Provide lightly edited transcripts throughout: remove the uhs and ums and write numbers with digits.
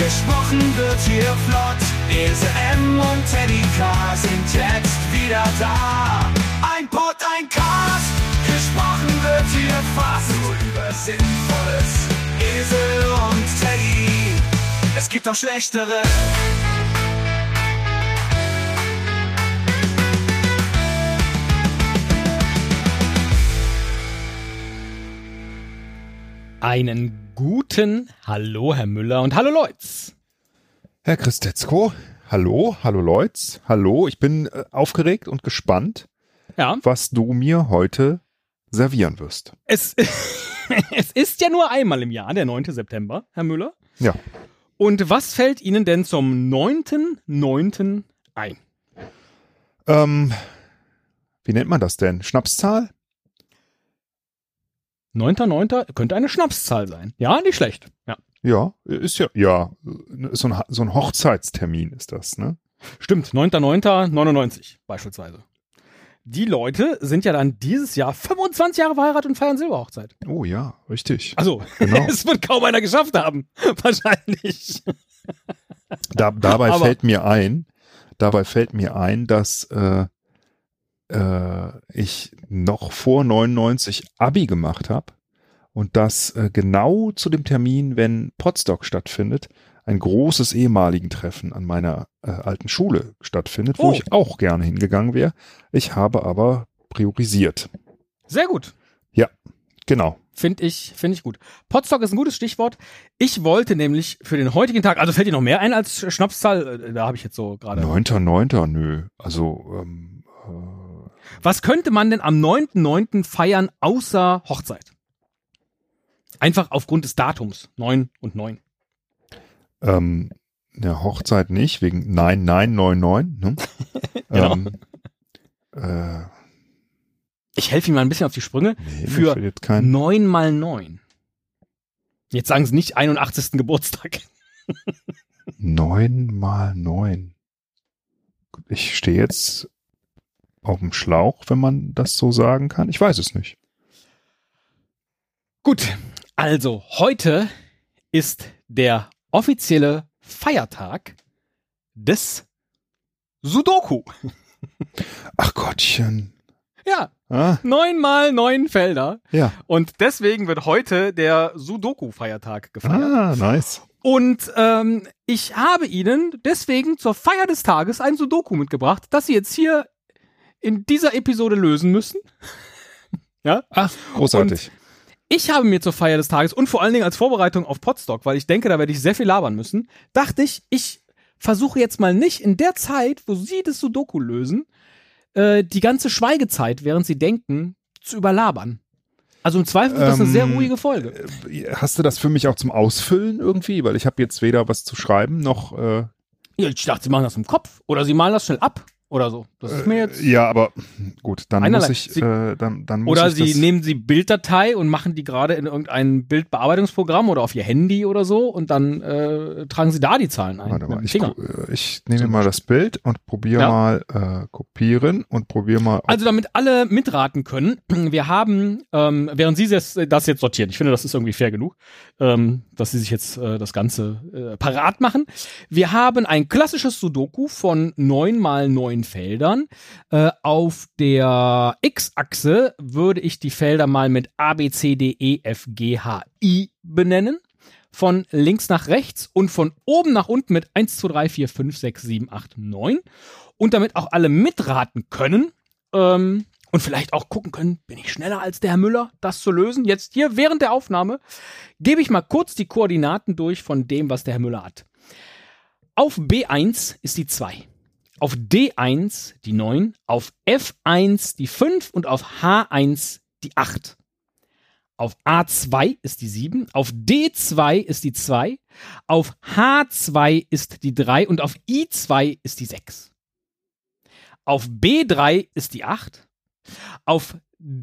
Gesprochen wird hier flott. Ese M und Teddy K sind jetzt wieder da. Ein Pod, ein Cast. Gesprochen wird hier fast nur über Sinnvolles. Esel und Teddy, es gibt auch schlechtere. Einen guten Hallo, Herr Müller und hallo, Leutz. Herr Christetzko, hallo Leutz, hallo, ich bin aufgeregt und gespannt, was du mir heute servieren wirst. Es ist ja nur einmal im Jahr, der 9. September, Herr Müller. Ja. Und was fällt Ihnen denn zum 9.9. ein? Wie nennt man das denn? Schnapszahl? 9.9. könnte eine Schnapszahl sein. Ja, nicht schlecht. Ja, ist ja, so ein Hochzeitstermin ist das, ne? Stimmt, 9.9.99 beispielsweise. Die Leute sind ja dann dieses Jahr 25 Jahre verheiratet und feiern Silberhochzeit. Oh ja, richtig. Also, genau. Es wird kaum einer geschafft haben, wahrscheinlich. Dabei fällt mir ein, dass ich noch vor 99 Abi gemacht habe und dass genau zu dem Termin, wenn Podstock stattfindet, ein großes ehemaligen Treffen an meiner alten Schule stattfindet, wo ich auch gerne hingegangen wäre. Ich habe aber priorisiert. Sehr gut. Ja, genau. Finde ich gut. Podstock ist ein gutes Stichwort. Ich wollte nämlich für den heutigen Tag, also fällt dir noch mehr ein als Schnapszahl? Da habe ich jetzt so gerade... 9.9. Nö. Also... Was könnte man denn am 9.9. feiern außer Hochzeit? Einfach aufgrund des Datums. 9 und 9. Ja, Hochzeit nicht, wegen 9999. Ne? Genau. Ich helfe Ihnen mal ein bisschen auf die Sprünge. Nee, für 9 mal 9. Jetzt sagen Sie nicht 81. Geburtstag. 9 mal 9. Ich stehe jetzt auf dem Schlauch, wenn man das so sagen kann. Ich weiß es nicht. Gut, also heute ist der offizielle Feiertag des Sudoku. Ach Gottchen. Ja, 9 mal 9 Felder. Ja. Und deswegen wird heute der Sudoku-Feiertag gefeiert. Ah, nice. Und ich habe Ihnen deswegen zur Feier des Tages ein Sudoku mitgebracht, das Sie jetzt hier in dieser Episode lösen müssen. Ja? Ach, großartig. Und ich habe mir zur Feier des Tages und vor allen Dingen als Vorbereitung auf Podstock, weil ich denke, da werde ich sehr viel labern müssen, dachte ich versuche jetzt mal nicht in der Zeit, wo Sie das Sudoku lösen, die ganze Schweigezeit, während Sie denken, zu überlabern. Also im Zweifel wird das eine sehr ruhige Folge. Hast du das für mich auch zum Ausfüllen irgendwie? Weil ich habe jetzt weder was zu schreiben, noch... Ja, ich dachte, Sie machen das im Kopf oder Sie malen das schnell ab. Oder so. Das ist mir jetzt. Ja, aber gut, dann einerlei. Muss ich. Dann muss oder ich Sie nehmen die Bilddatei und machen die gerade in irgendein Bildbearbeitungsprogramm oder auf Ihr Handy oder so und dann tragen Sie da die Zahlen ein. Warte mal, ich nehme mal das Bild und probiere mal kopieren und probiere mal. Also damit alle mitraten können, wir haben, während Sie das jetzt sortieren, ich finde, das ist irgendwie fair genug, dass Sie sich jetzt das Ganze parat machen. Wir haben ein klassisches Sudoku von 9 mal 9 Feldern. Auf der X-Achse würde ich die Felder mal mit A, B, C, D, E, F, G, H, I benennen. Von links nach rechts und von oben nach unten mit 1, 2, 3, 4, 5, 6, 7, 8, 9. Und damit auch alle mitraten können und vielleicht auch gucken können, bin ich schneller als der Herr Müller, das zu lösen. Jetzt hier während der Aufnahme gebe ich mal kurz die Koordinaten durch von dem, was der Herr Müller hat. Auf B1 ist die 2. Auf D1 die 9, auf F1 die 5 und auf H1 die 8. Auf A2 ist die 7, auf D2 ist die 2, auf H2 ist die 3 und auf I2 ist die 6. Auf B3 ist die 8, auf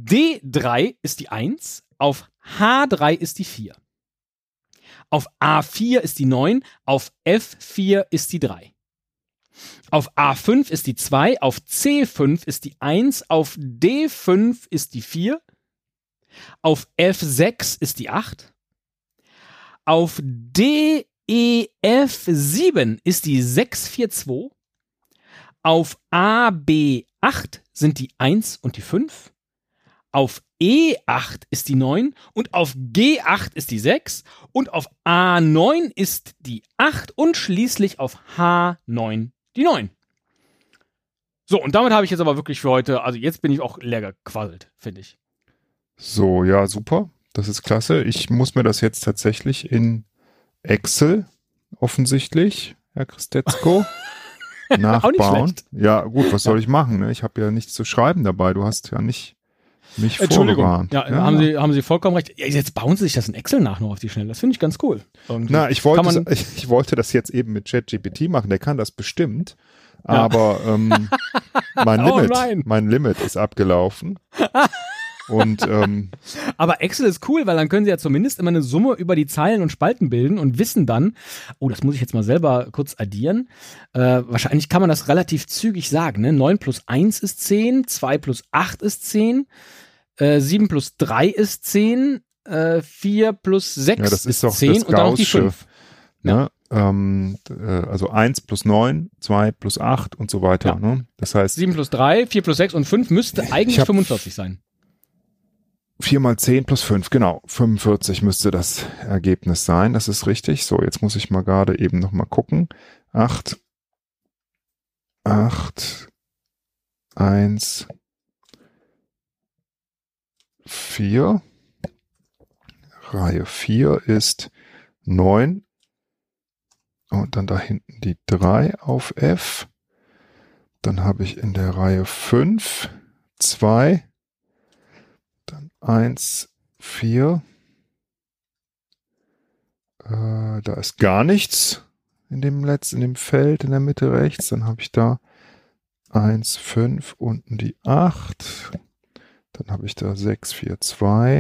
D3 ist die 1, auf H3 ist die 4. Auf A4 ist die 9, auf F4 ist die 3. Auf A5 ist die 2, auf C5 ist die 1, auf D5 ist die 4, auf F6 ist die 8, auf D7 EF7 ist die 642. Auf AB8 sind die 1 und die 5. Auf E8 ist die 9 und auf G8 ist die 6 und auf A9 ist die 8 und schließlich auf H9 die 9. So, und damit habe ich jetzt aber wirklich für heute, also jetzt bin ich auch leer gequasselt, finde ich. So, ja, super. Das ist klasse. Ich muss mir das jetzt tatsächlich in Excel offensichtlich, Herr Christetzko, nachbauen. Auch nicht schlecht. Ja, gut, was soll ich machen? Ne? Ich habe ja nichts zu schreiben dabei. Du hast ja nicht mich vorgewarnt. Ja, haben Sie vollkommen recht. Ja, jetzt bauen Sie sich das in Excel nach noch auf die Schnelle. Das finde ich ganz cool. Irgendwie. Na, ich wollte das jetzt eben mit ChatGPT machen. Der kann das bestimmt. Ja. Aber mein Limit ist abgelaufen. Und aber Excel ist cool, weil dann können Sie ja zumindest immer eine Summe über die Zeilen und Spalten bilden und wissen dann, oh, das muss ich jetzt mal selber kurz addieren. Wahrscheinlich kann man das relativ zügig sagen, ne? 9 plus 1 ist 10, 2 plus 8 ist 10, 7 plus 3 ist 10, 4 plus 6 das ist ist 10 und dann noch die 5. Ne? Also 1 plus 9, 2 plus 8 und so weiter. Ja. Ne? Das heißt 7 plus 3, 4 plus 6 und 5 müsste eigentlich 45 sein. 4 mal 10 plus 5, genau. 45 müsste das Ergebnis sein. Das ist richtig. So, jetzt muss ich mal gerade eben noch mal gucken. 8, 1, 4. Reihe 4 ist 9. Und dann da hinten die 3 auf F. Dann habe ich in der Reihe 5 2. Dann 1, 4. Da ist gar nichts in dem Feld in der Mitte rechts. Dann habe ich da 1, 5, unten die 8. Dann habe ich da 6, 4, 2.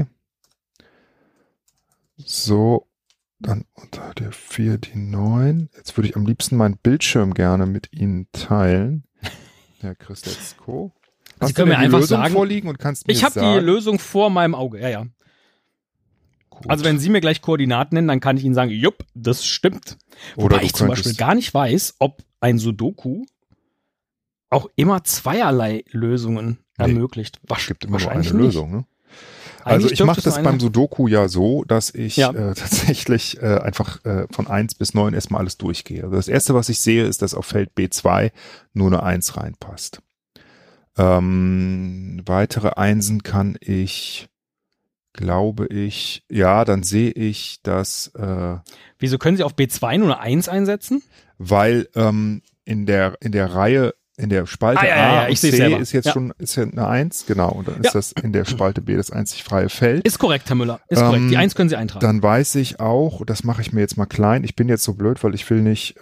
So, dann unter der 4 die 9. Jetzt würde ich am liebsten meinen Bildschirm gerne mit Ihnen teilen. Herr Christetzko. Sie können mir einfach Lösung sagen, vorliegen und kannst mir ich habe die Lösung vor meinem Auge, ja. Gut. Also wenn Sie mir gleich Koordinaten nennen, dann kann ich Ihnen sagen, jupp, das stimmt. Wobei ich zum Beispiel gar nicht weiß, ob ein Sudoku auch immer zweierlei Lösungen ermöglicht. Es gibt immer nur eine wahrscheinlich Lösung, ne? Also ich mache das beim Sudoku ja so, dass ich tatsächlich einfach von 1 bis 9 erstmal alles durchgehe. Also das erste, was ich sehe, ist, dass auf Feld B2 nur eine 1 reinpasst. Weitere Einsen kann ich, glaube ich, ja, dann sehe ich, dass Wieso können Sie auf B2 nur eine 1 einsetzen? Weil in der Reihe, in der Spalte A und C ist jetzt schon ist ja eine 1, genau, und dann ist das in der Spalte B das einzig freie Feld. Ist korrekt, Herr Müller, ist korrekt. Die 1 können Sie eintragen. Dann weiß ich auch, das mache ich mir jetzt mal klein, ich bin jetzt so blöd, weil ich will nicht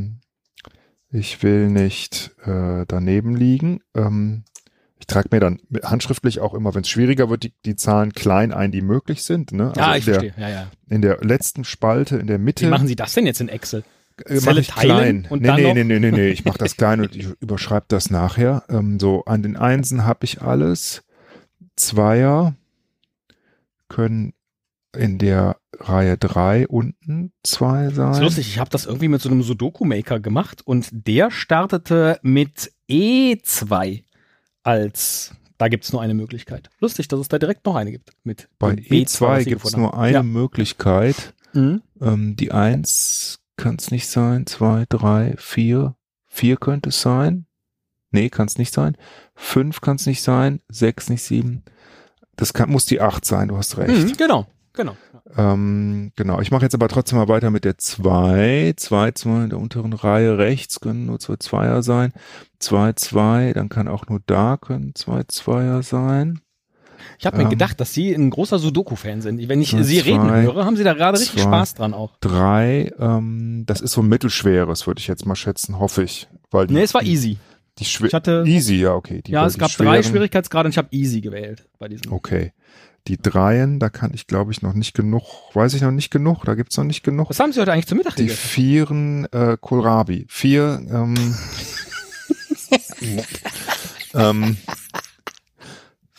daneben liegen. Ich trage mir dann handschriftlich auch immer, wenn es schwieriger wird, die Zahlen klein ein, die möglich sind. Ne? Also ich verstehe. Ja. In der letzten Spalte, in der Mitte. Wie machen Sie das denn jetzt in Excel? Mache ich klein. Und Nee, ich mache das klein und ich überschreibe das nachher. So, an den Einsen habe ich alles. Zweier können in der Reihe 3 unten 2 sein. Das ist lustig, ich habe das irgendwie mit so einem Sudoku-Maker gemacht und der startete mit E2 da gibt es nur eine Möglichkeit. Lustig, dass es da direkt noch eine gibt. Bei E2 gibt es nur eine Möglichkeit. Mhm. Die 1 kann es nicht sein, 2, 3, 4. 4 könnte es sein. Nee, kann es nicht sein. 5 kann es nicht sein. 6 nicht, 7. Das muss die 8 sein, du hast recht. Mhm, genau. Genau, ich mache jetzt aber trotzdem mal weiter mit der 2. 2 in der unteren Reihe rechts können nur 2 Zweier sein. 2, dann kann auch nur da können 2 Zweier sein. Ich habe mir gedacht, dass Sie ein großer Sudoku-Fan sind. Wenn ich Sie reden höre, haben Sie da gerade richtig Spaß dran auch. 3, das ist so ein mittelschweres, würde ich jetzt mal schätzen, hoffe ich. Weil es war easy. Easy, ja, okay. Es gab 3 Schwierigkeitsgrade und ich habe easy gewählt bei diesem. Okay. Die 3, da kann ich, glaube ich, noch nicht genug, weiß ich noch nicht genug, da gibt's noch nicht genug. Was haben Sie heute eigentlich zum Mittag gegessen? Die 4, Kohlrabi. 4,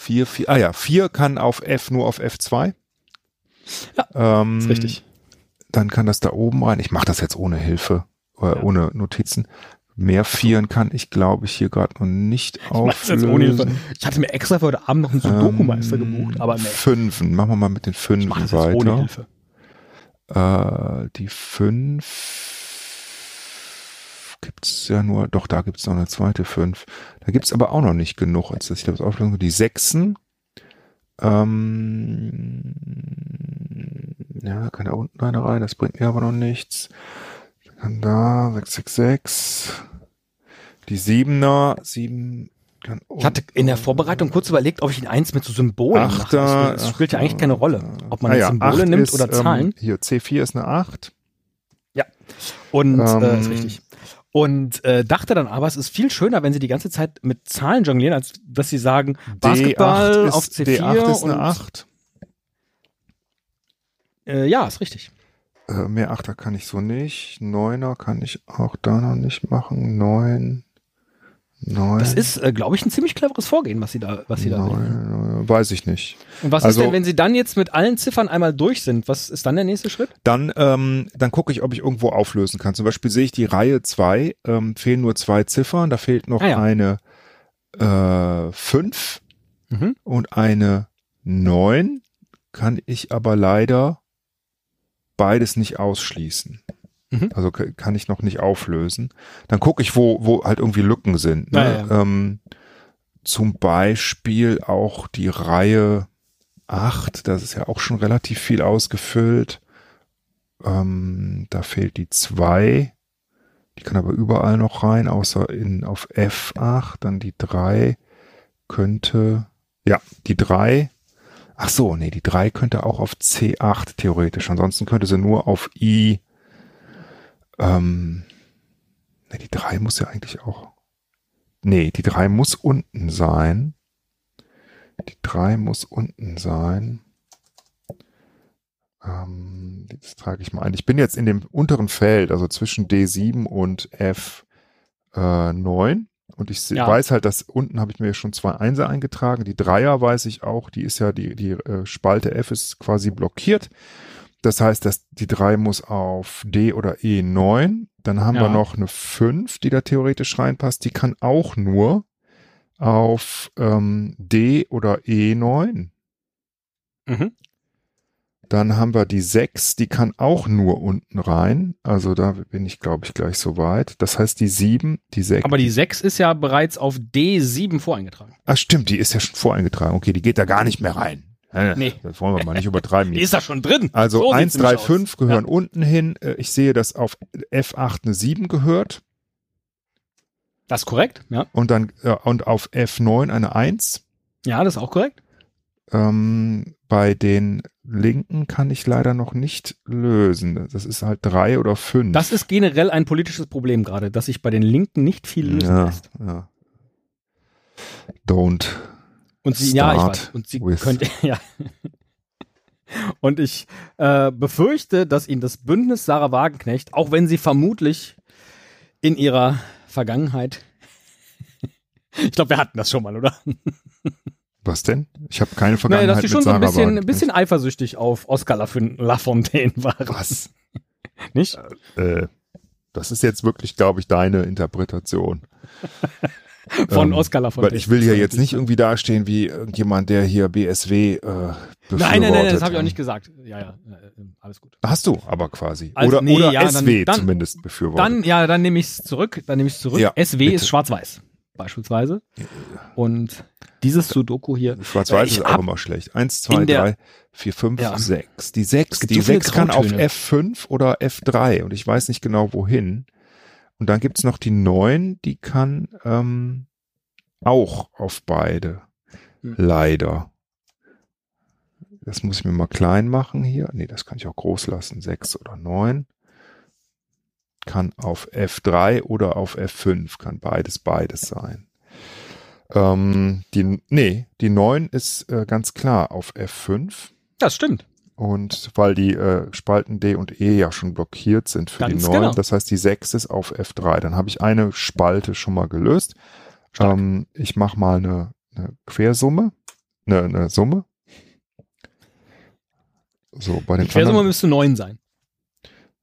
4 kann auf F, nur auf F2. Ja, ist richtig. dann kann das da oben rein. Ich mache das jetzt ohne Hilfe, ohne Notizen. Mehr Vieren kann ich, glaube ich, hier gerade noch nicht auflösen. Ich hatte mir extra für heute Abend noch einen Sudoku-Meister gebucht, aber nee. Fünfen. Machen wir mal mit den Fünfen ich mach das weiter. Jetzt ohne Hilfe. Die 5 gibt's ja nur, doch, da gibt's noch eine zweite 5. Da gibt's aber auch noch nicht genug, als dass ich das auflösen kann. Die 6. Ja, kann da unten eine rein, das bringt mir aber noch nichts. Kann da, 666. Die 7er, 7 kann unten. Ich hatte in der Vorbereitung kurz überlegt, ob ich ihn 1 mit so Symbolen mache. Das spielt ja eigentlich keine Rolle, ob man jetzt Symbole nimmt ist, oder Zahlen. Hier, C4 ist eine 8. Ja, und ist richtig. Und dachte dann aber, es ist viel schöner, wenn sie die ganze Zeit mit Zahlen jonglieren, als dass sie sagen, Basketball auf C4. D8 ist eine 8. Ja, ist richtig. Mehr 8er kann ich so nicht. 9er kann ich auch da noch nicht machen. 9. Das ist, glaube ich, ein ziemlich cleveres Vorgehen, was sie da wählen. Weiß ich nicht. Und was ist denn, wenn sie dann jetzt mit allen Ziffern einmal durch sind? Was ist dann der nächste Schritt? Dann gucke ich, ob ich irgendwo auflösen kann. Zum Beispiel sehe ich die Reihe 2, fehlen nur 2 Ziffern. Da fehlt noch eine 5 und eine 9. Kann ich aber leider beides nicht ausschließen. Also kann ich noch nicht auflösen. Dann gucke ich, wo halt irgendwie Lücken sind. Ne? Ja. Zum Beispiel auch die Reihe 8, das ist ja auch schon relativ viel ausgefüllt. Da fehlt die 2. Die kann aber überall noch rein, außer auf F8. Dann die 3 könnte, die 3. Ach so, nee, die 3 könnte auch auf C8 theoretisch. Ansonsten könnte sie nur auf I. Die 3 muss ja eigentlich auch. Nee, die 3 muss unten sein. Die 3 muss unten sein. Das trage ich mal ein. Ich bin jetzt in dem unteren Feld, also zwischen D7 und F9. Und ich weiß halt, dass unten habe ich mir schon 2 Einser eingetragen. Die 3er weiß ich auch, die ist ja, die Spalte F ist quasi blockiert. Das heißt, dass die 3 muss auf D oder E9. Dann haben wir noch eine 5, die da theoretisch reinpasst. Die kann auch nur auf D oder E9. Dann haben wir die 6, die kann auch nur unten rein. Also da bin ich, glaube ich, gleich soweit. Das heißt, die 7, die 6. Aber die 6 ist ja bereits auf D7 voreingetragen. Ach stimmt, die ist ja schon voreingetragen. Okay, die geht da gar nicht mehr rein. Nee. Das wollen wir mal nicht übertreiben. Die ist da schon drin. Also so 1, 3, 5 gehören unten hin. Ich sehe, dass auf F8 eine 7 gehört. Das ist korrekt, ja. Und dann und auf F9 eine 1. Ja, das ist auch korrekt. Bei den Linken kann ich leider noch nicht lösen. Das ist halt 3 oder 5. Das ist generell ein politisches Problem gerade, dass sich bei den Linken nicht viel lösen lässt. Ja. Don't. Und sie, ich weiß. Und sie könnte, Und ich befürchte, dass ihnen das Bündnis Sarah Wagenknecht, auch wenn sie vermutlich in ihrer Vergangenheit, ich glaube, wir hatten das schon mal, oder? Was denn? Ich habe keine Vergangenheit dass sie schon so ein bisschen eifersüchtig auf Oscar Lafontaine waren. Was? Nicht? Das ist jetzt wirklich, glaube ich, deine Interpretation. Von Oscar Lafontaine. Weil ich will ja jetzt nicht irgendwie dastehen wie irgendjemand, der hier BSW befürwortet. Nein, das habe ich auch nicht gesagt. Ja, alles gut. Hast du aber quasi. Also, oder SW dann, zumindest befürwortet. Dann nehme ich es zurück. Ja, SW bitte. Ist schwarz-weiß beispielsweise. Und dieses Sudoku hier. Schwarz-weiß ist auch immer schlecht. 1, 2, 3, 4, 5, 6. Die 6 kann auf F5 oder F3 und ich weiß nicht genau wohin. Und dann gibt's noch die 9, die kann auch auf beide. Leider. Das muss ich mir mal klein machen hier. Nee, das kann ich auch groß lassen. 6 oder 9. Kann auf F3 oder auf F5. Kann beides sein. Die 9 ist ganz klar auf F5. Das stimmt. Und weil die Spalten D und E ja schon blockiert sind für die 9, genau. Das heißt, die 6 ist auf F3. Dann habe ich eine Spalte schon mal gelöst. Ich mache mal eine Quersumme. Eine Summe. So, bei den die Quersumme müsste 9 sein.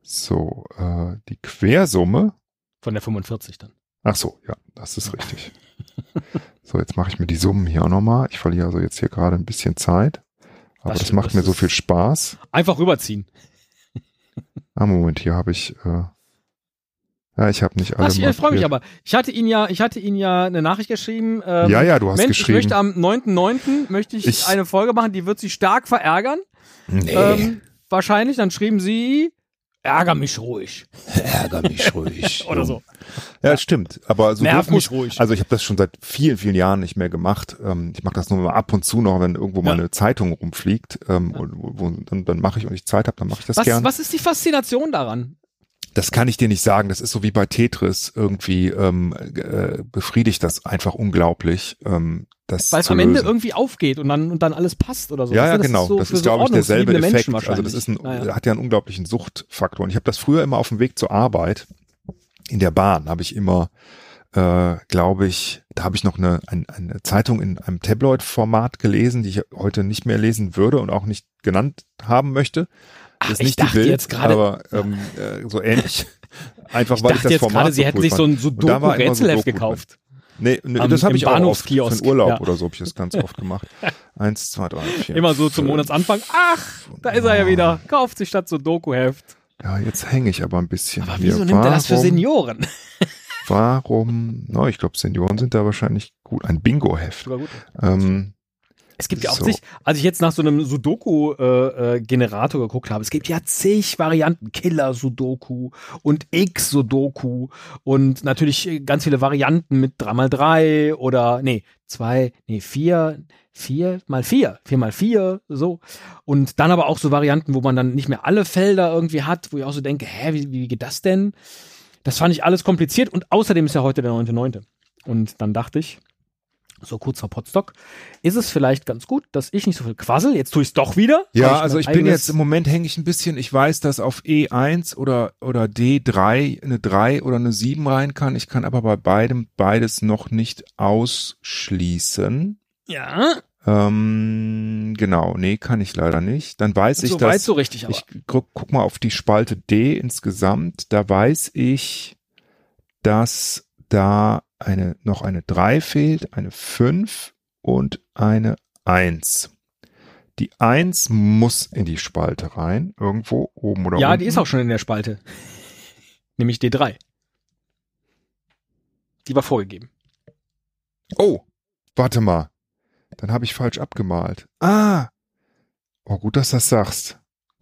So, die Quersumme. Von der 45 dann. Ach so, ja, das ist richtig. So, jetzt mache ich mir die Summen hier auch nochmal. Ich verliere also jetzt hier gerade ein bisschen Zeit. Aber das macht mir so viel Spaß. Einfach rüberziehen. Moment, hier habe ich, ich habe nicht alle. Ich freue mich aber. Ich hatte Ihnen ja eine Nachricht geschrieben. Ja, du hast Mensch, geschrieben. Ich möchte am 9.9. möchte ich eine Folge machen, die wird Sie stark verärgern. Nee. Wahrscheinlich, dann schrieben Sie, ärger mich ruhig. Ärger mich ruhig. Oder so. Ja, stimmt. Aber so nerv mich ruhig. Also ich habe das schon seit vielen, vielen Jahren nicht mehr gemacht. Ich mache das nur mal ab und zu noch, wenn irgendwo mal eine Zeitung rumfliegt. Und dann mache ich, und ich Zeit habe, dann mache ich das gern. Was ist die Faszination daran? Das kann ich dir nicht sagen. Das ist so wie bei Tetris. Irgendwie befriedigt das einfach unglaublich. Weil es am Ende irgendwie aufgeht und dann alles passt oder so. Ja, genau. Das ist, glaube ich, derselbe Effekt. Also das ist hat ja einen unglaublichen Suchtfaktor. Und ich habe das früher immer auf dem Weg zur Arbeit in der Bahn habe ich immer, glaube ich, da habe ich noch eine Zeitung in einem Tabloid-Format gelesen, die ich heute nicht mehr lesen würde und auch nicht genannt haben möchte. Das ist nicht die Bild, jetzt aber so ähnlich. Einfach weil ich das Format gerade, Sie hätten sich so ein Sudoku-Rätselheft gekauft. Nee, das habe ich auch oft für den Urlaub oder so, habe ich das ganz oft gemacht. 1, 2, 3, 4. Immer so zum Monatsanfang. Ach, da ist er ja wieder. Kauft sich statt Sudoku-Heft. Ja, jetzt hänge ich aber ein bisschen. Aber wieso nimmt er das für Senioren? Warum? Ich glaube, Senioren sind da wahrscheinlich gut. Ein Bingo-Heft. Es gibt ja auch zig, als ich jetzt nach so einem Sudoku-Generator geguckt habe, es gibt ja zig Varianten, Killer-Sudoku und X-Sudoku und natürlich ganz viele Varianten mit 3x3 oder 4x4, so. Und dann aber auch so Varianten, wo man dann nicht mehr alle Felder irgendwie hat, wo ich auch so denke, wie geht das denn? Das fand ich alles kompliziert und außerdem ist ja heute der 9.9. Und dann dachte ich, so kurz vor Potsdok, ist es vielleicht ganz gut, dass ich nicht so viel quassel. Jetzt tue ich es doch wieder. Ja, also ich bin jetzt, im Moment hänge ich ein bisschen, ich weiß, dass auf E1 oder D3 eine 3 oder eine 7 rein kann. Ich kann aber bei beides noch nicht ausschließen. Ja. Genau, kann ich leider nicht. Dann weiß ich, dass so richtig, aber. Ich guck mal auf die Spalte D insgesamt. Da weiß ich, dass da noch eine 3 fehlt, eine 5 und eine 1. Die 1 muss in die Spalte rein, irgendwo oben oder unten. Ja, die ist auch schon in der Spalte. Nämlich D3. Die war vorgegeben. Oh, warte mal. Dann habe ich falsch abgemalt. Gut, dass du das sagst.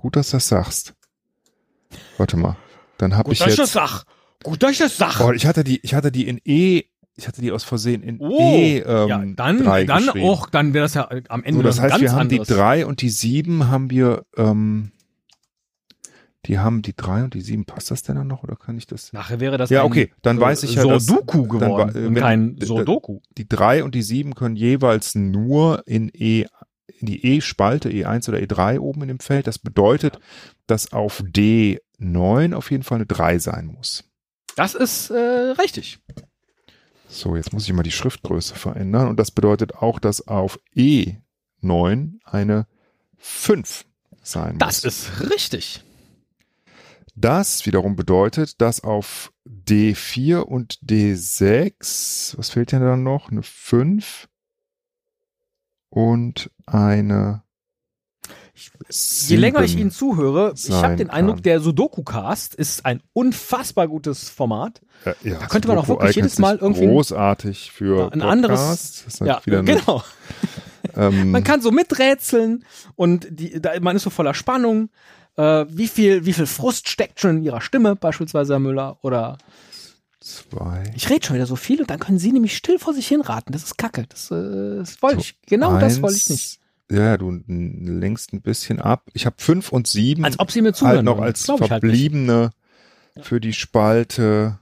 Warte mal. Dann habe ich jetzt... Gut, dass ich das sag. Oh, ich hatte die in E, ich hatte die aus Versehen in E dann 3 geschrieben. Dann wäre das ja am Ende das heißt, ganz wir haben anderes. Die 3 und die 7 haben wir, die haben die 3 und die 7. Passt das denn dann noch oder kann ich das? Nachher wäre das dann weiß ich ja, Sudoku geworden und kein Sudoku. Die 3 und die 7 können jeweils nur in die E-Spalte, E1 oder E3 oben in dem Feld. Das bedeutet, dass auf D9 auf jeden Fall eine 3 sein muss. Das ist richtig. So, jetzt muss ich mal die Schriftgröße verändern. Und das bedeutet auch, dass auf E9 eine 5 sein muss. Das ist richtig. Das wiederum bedeutet, dass auf D4 und D6, was fehlt denn dann noch? Eine 5 und eine... Je länger ich Ihnen zuhöre, ich habe den Eindruck, der Sudoku-Cast ist ein unfassbar gutes Format. Ja, da könnte man auch wirklich jedes Mal irgendwie großartig für ein anderes. Das ist wieder genau. Man kann so miträtseln und man ist so voller Spannung. Wie viel Frust steckt schon in Ihrer Stimme, beispielsweise, Herr Müller? Oder 2. Ich rede schon wieder so viel und dann können Sie nämlich still vor sich hinraten. Das ist Kacke. Das wollte ich. Genau 1, das wollte ich nicht. Ja, du lenkst ein bisschen ab. Ich habe 5 und 7 als ob sie mir zuhören halt noch als verbliebene für die Spalte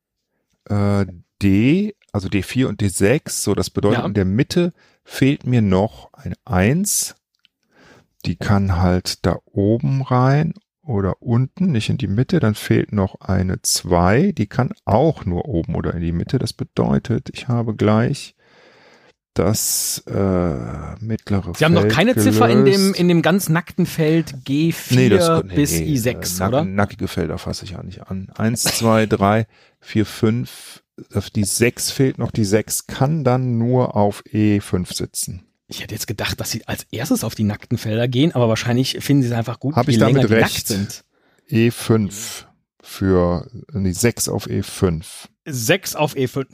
D, also D4 und D6. So, das bedeutet, in der Mitte fehlt mir noch eine 1. Die kann halt da oben rein oder unten, nicht in die Mitte. Dann fehlt noch eine 2. Die kann auch nur oben oder in die Mitte. Das bedeutet, ich habe gleich das mittlere Sie haben noch keine gelöst. Ziffer in dem ganz nackten Feld G4 bis I6, oder? Nackige Felder fasse ich ja nicht an. 1, 2, 3, 4, 5. Die 6 fehlt noch. Die 6 kann dann nur auf E5 sitzen. Ich hätte jetzt gedacht, dass Sie als erstes auf die nackten Felder gehen, aber wahrscheinlich finden Sie es einfach gut, Hab je ich länger damit die recht? nackt sind. E5 für die 6 auf E5. 6 auf E5.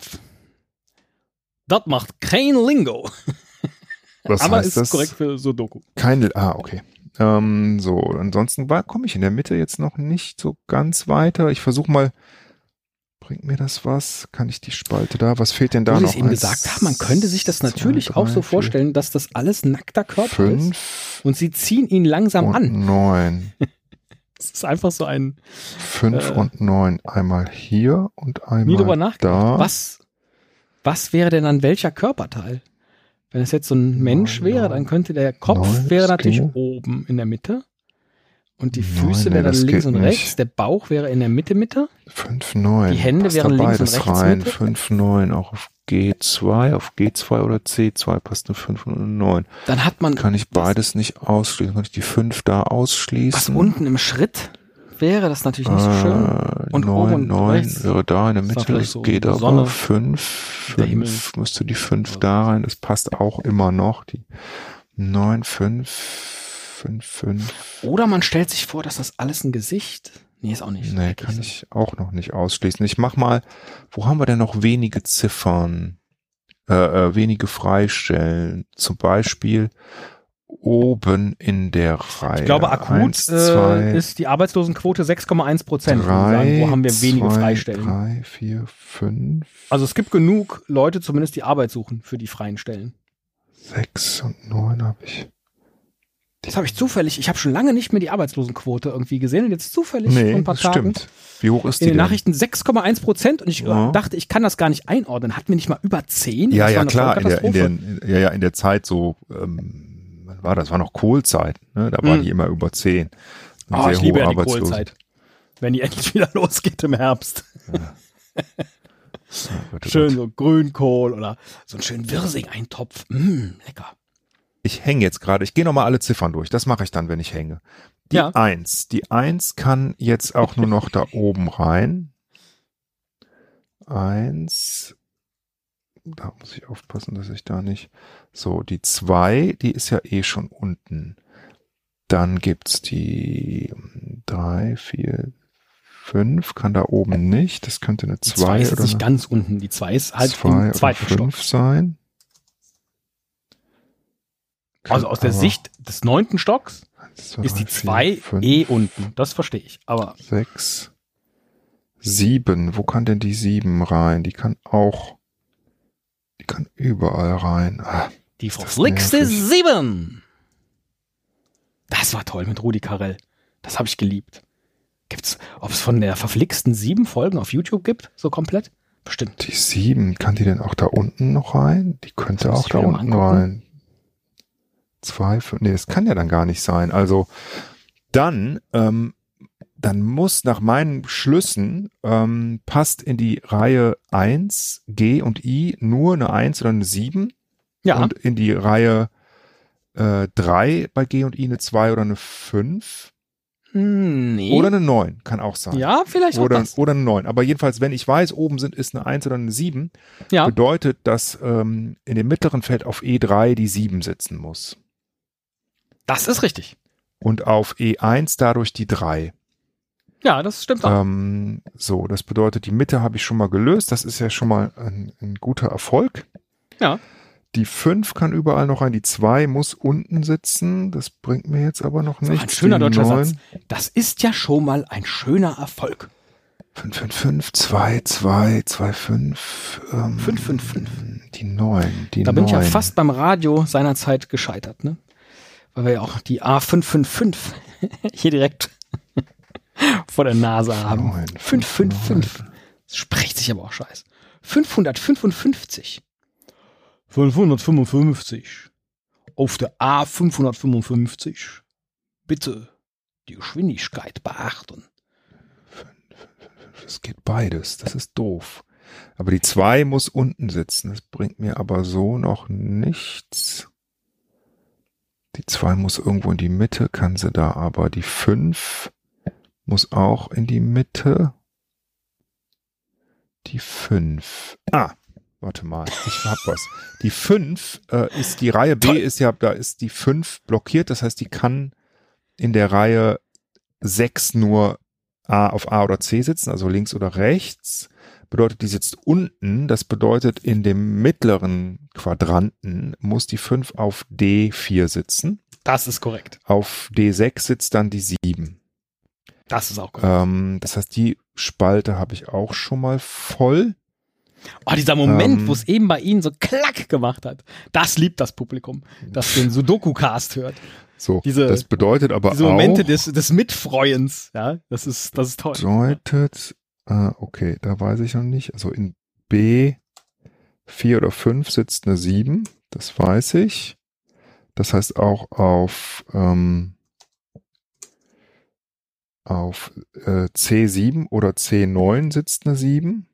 Das macht kein Lingo. Was aber heißt ist das? korrekt für Sudoku. Okay. So, ansonsten komme ich in der Mitte jetzt noch nicht so ganz weiter. Ich versuche mal, bringt mir das was? Kann ich die Spalte da? Was fehlt denn da Wo Sie noch? es eben gesagt haben, man könnte sich das natürlich auch so vorstellen, dass das alles nackter Körper ist. 5 Und Sie ziehen ihn langsam und an. 9. Das ist einfach so ein 5 und 9. Einmal hier und nie drüber einmal nachgedacht. da. Was wäre denn dann welcher Körperteil? Wenn es jetzt so ein Mensch wäre, dann könnte der Kopf 9, wäre das natürlich ginge. oben in der Mitte. Und die 9, Füße nee, wären dann das links geht und nicht. rechts. Der Bauch wäre in der Mitte. 5, 9. Die Hände Passt wären da links und beides rechts rein. Mitte. 5, 9 auch auf G2. Auf G2 oder C2 passt eine 5 und eine 9. Dann hat man Kann ich beides nicht ausschließen? Kann ich die 5 da was ausschließen? unten im Schritt wäre, das natürlich nicht so schön. Und 9, oben und 9 rechts wäre da in der ist da Mitte. vielleicht Das so geht die aber Sonne, 5. der Himmel. Müsste die 5 da rein. Das passt auch immer noch. Die 9, 5, 5, 5. Oder man stellt sich vor, dass das alles ein Gesicht. Nee, ist auch nicht. Nee, kann ich auch noch nicht ausschließen. Ich mach mal, wo haben wir denn noch wenige Ziffern? Wenige Freistellen. Zum Beispiel oben in der Reihe. Ich glaube, akut 1, 2, ist die Arbeitslosenquote 6,1%. 3, Wo haben wir wenige 2, Freistellen? 3, 4, 5, Also es gibt genug Leute zumindest, die Arbeit suchen für die freien Stellen. 6 und 9 habe ich. Das habe ich zufällig, ich habe schon lange nicht mehr die Arbeitslosenquote irgendwie gesehen und jetzt zufällig vor Nee, ein paar das Tagen stimmt. Wie hoch ist die in den denn? Nachrichten 6,1% und ich dachte, ich kann das gar nicht einordnen. Hatten wir nicht mal über 10? Ja, Das war ja, eine klar. Vollkatastrophe. In der Zeit so, wann war das? War noch Kohlzeit. Ne? Da war die immer über 10. Oh, ich liebe ja die Kohlzeit. Wenn die endlich wieder losgeht im Herbst. Ja. Schön so Grünkohl oder so einen schönen Wirsing-Eintopf. Lecker. Ich hänge jetzt gerade. Ich gehe nochmal alle Ziffern durch. Das mache ich dann, wenn ich hänge. Die 1. Die 1 kann jetzt auch nur noch da oben rein. 1. Da muss ich aufpassen, dass ich da nicht. So, die 2, die ist ja eh schon unten. Dann gibt's die 3, 4, 5, kann da oben nicht. Das könnte eine 2 2 ist oder nicht eine ganz unten. Die 2 ist halt 2 im oder zweiten 5 Stock. sein. Also aus der Sicht des 9. Stocks 1, 2, ist die 3, 2 4, 5, eh unten. Das verstehe ich. Aber 6, 7. Wo kann denn die 7 rein? Die kann überall rein. die ist das verflixte nervig. 7. Das war toll mit Rudi Carrell. Das habe ich geliebt. Ob es von der verflixten 7 Folgen auf YouTube gibt? So komplett? Bestimmt. Die 7, kann die denn auch da unten noch rein? Die könnte Das muss auch ich da wieder mal unten angucken. rein. 2, 5, nee, das kann ja dann gar nicht sein. Also dann muss nach meinen Schlüssen passt in die Reihe 1, G und I nur eine 1 oder eine 7 Ja, und in die Reihe 3 bei G und I eine 2 oder eine 5 nee. oder eine 9, kann auch sein. Ja, vielleicht auch Oder das. eine 9. Aber jedenfalls, wenn ich weiß, oben ist eine 1 oder eine 7, Ja, bedeutet, dass in dem mittleren Feld auf E3 die 7 sitzen muss. das ist richtig. Und auf E1 dadurch die 3. Ja, das stimmt auch. So, das bedeutet, die Mitte habe ich schon mal gelöst. Das ist ja schon mal ein guter Erfolg. Ja. Die 5 kann überall noch rein. Die 2 muss unten sitzen. Das bringt mir jetzt aber noch So, nichts. ein schöner Die deutscher 9, Satz. Das ist ja schon mal ein schöner Erfolg. 5, 5, 5, 2, 2, 2, 5. 5, 5, 5. Die 9. Die Da 9. bin ich ja fast beim Radio seinerzeit gescheitert, ne? Weil wir ja auch die A555 hier direkt vor der Nase haben. 9, 555. Das spricht sich aber auch scheiße. 555. 555. Auf der A555. Bitte die Geschwindigkeit beachten. Es geht beides. Das ist doof. Aber die 2 muss unten sitzen. Das bringt mir aber so noch nichts. Die 2 muss irgendwo in die Mitte, kann sie da, aber die 5 muss auch in die Mitte. Die 5. Warte mal, ich hab was. Die 5 ist, die Reihe B ist ja, da ist die 5 blockiert, das heißt, die kann in der Reihe 6 nur auf A oder C sitzen, also links oder rechts. Bedeutet, die sitzt unten, das bedeutet, in dem mittleren Quadranten muss die 5 auf D4 sitzen. Das ist korrekt. Auf D6 sitzt dann die 7. Das ist auch korrekt. Das heißt, die Spalte habe ich auch schon mal voll. Oh, dieser Moment, wo es eben bei Ihnen so klack gemacht hat, das liebt das Publikum, das den Sudoku-Cast hört. So, das bedeutet aber diese auch... Momente des Mitfreuens, ja, das ist toll. Bedeutet, okay, da weiß ich noch nicht, also in B 4 oder 5 sitzt eine 7, das weiß ich. Das heißt auch auf C7 oder C9 sitzt eine 7.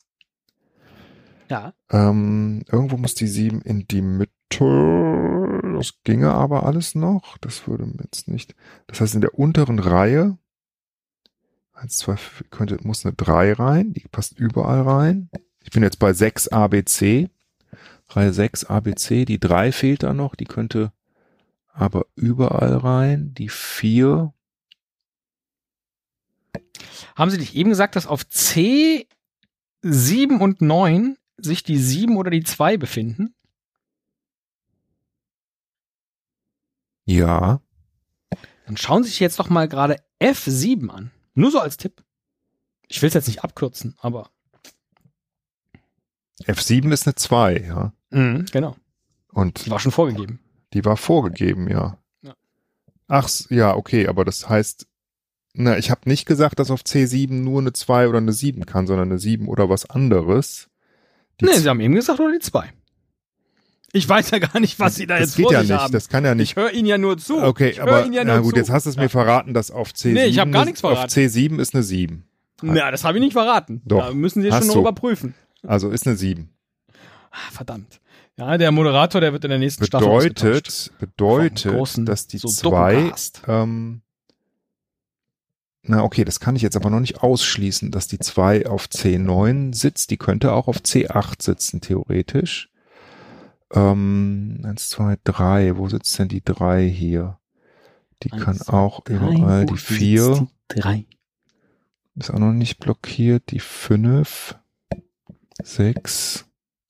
Ja. Irgendwo muss die 7 in die Mitte. Das ginge aber alles noch. Das würde jetzt nicht. Das heißt, in der unteren Reihe 1, 2, muss eine 3 rein. Die passt überall rein. Ich bin jetzt bei 6 ABC. Reihe 6 ABC. Die 3 fehlt da noch. Die könnte aber überall rein. Die 4. Haben Sie nicht eben gesagt, dass auf C7 und 9 sich die 7 oder die 2 befinden? Ja. Dann schauen Sie sich jetzt doch mal gerade F7 an. Nur so als Tipp. Ich will es jetzt nicht abkürzen, aber... F7 ist eine 2, ja. Genau. Und die war schon vorgegeben. Die war vorgegeben, ja. Ach, ja, okay, aber das heißt, ich habe nicht gesagt, dass auf C7 nur eine 2 oder eine 7 kann, sondern eine 7 oder was anderes. Sie haben eben gesagt, oder die 2. Ich weiß ja gar nicht, was Sie da jetzt vor sich haben. Das kann ja nicht. Ich höre Ihnen ja nur zu. Okay, aber na gut, jetzt hast du es mir verraten, dass auf C7 ich habe gar nichts verraten. Auf C7 ist eine 7. Ja, das habe ich nicht verraten. Doch. Da müssen Sie schon noch überprüfen. Also ist eine 7. Verdammt. Ja, der Moderator, der wird in der nächsten Staffel ausgetauscht. Bedeutet, dass die 2 okay, das kann ich jetzt aber noch nicht ausschließen, dass die 2 auf C9 sitzt. Die könnte auch auf C8 sitzen, theoretisch. 1, 2, 3. Wo sitzt denn die 3 hier? Die 1, kann auch 2, überall. Die 4. 3. Ist auch noch nicht blockiert. Die 5. 6.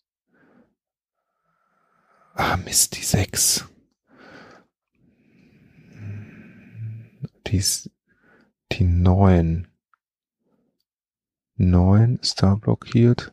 Mist, die 6. Die 9. 9 ist da blockiert.